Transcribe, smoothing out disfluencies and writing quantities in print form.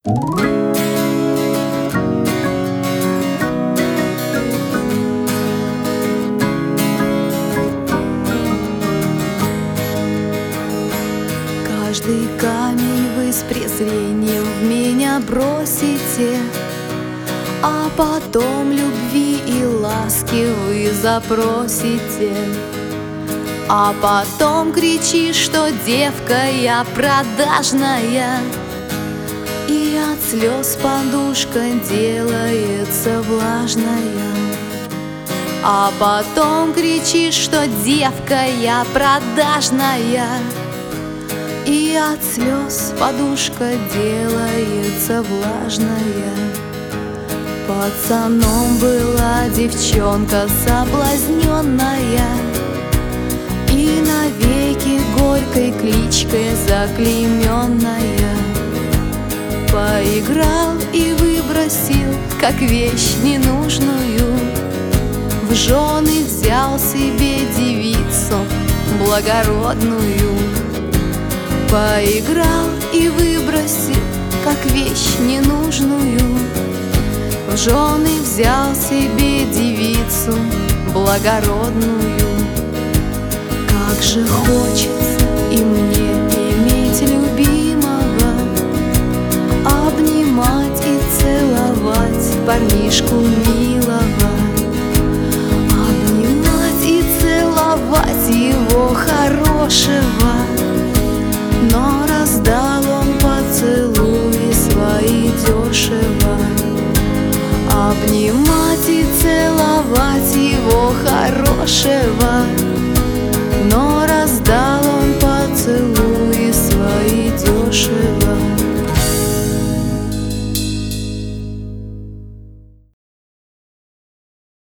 Каждый камень вы с презрением в меня бросите, а потом любви и ласки вы запросите. А потом кричишь, что девка я продажная, и от слез подушка делается влажная. А потом кричишь, что девка я продажная, и от слез подушка делается влажная. Пацаном была девчонка соблазненная, и навеки горькой кличкой заклейменная. Поиграл и выбросил, как вещь ненужную, в жены взял себе девицу благородную. Поиграл и выбросил, как вещь ненужную, в жены взял себе девицу благородную. Как же хочется и мне иметь любимого, обнимать и целовать парнишку милого, обнимать и целовать его хорошего. Но раздал он поцелуи свои дешево. Обнимать и целовать его хорошего,